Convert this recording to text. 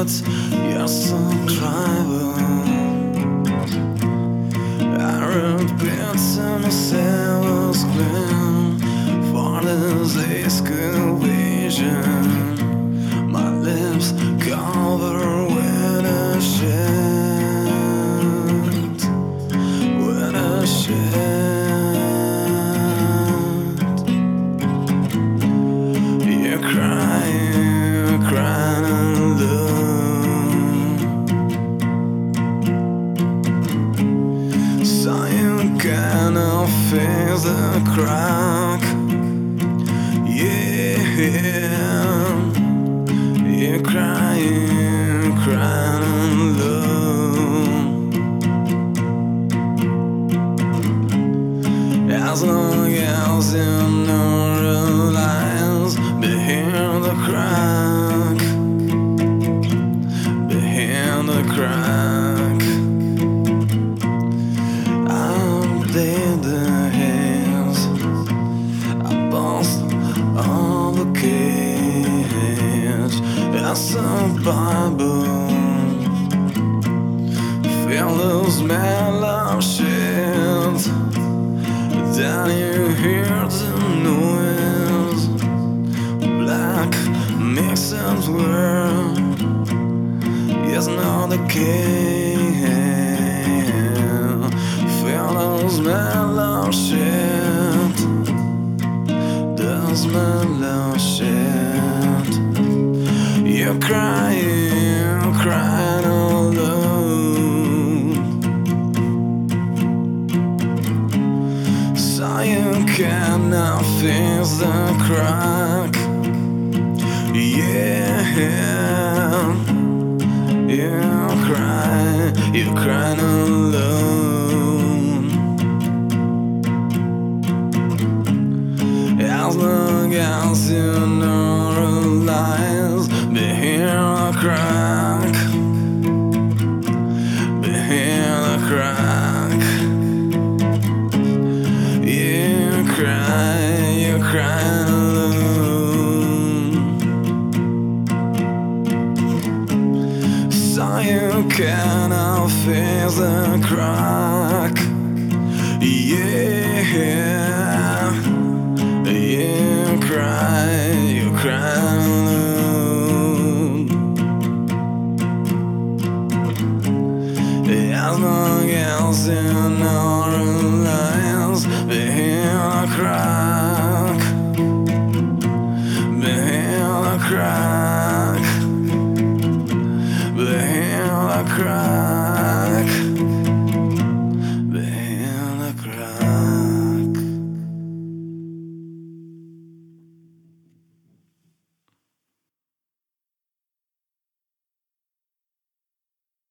you're so tribal. I repeat to myself, scream for this excavation. My lips covered with a shit, with a shit. You're crying, crying alone. So you cannot face the crack. Yeah. You're crying, crying alone. As long as you know the lines behind the crack, behind the crack, I bleed the hands, I bust on the cage. It's a Bible. Feel the smell of shit. Then you hear the noise. Black mixed world is not the king. Feel the smell of shit. The smell of shit. You're crying, crying alone. So you cannot face the crack. Yeah, you're crying alone. As long as you know the lies behind the crack, behind the crack. You're crying alone. So you cannot face the crack. Yeah. You're crying alone. As long as you know the lines behind the crack.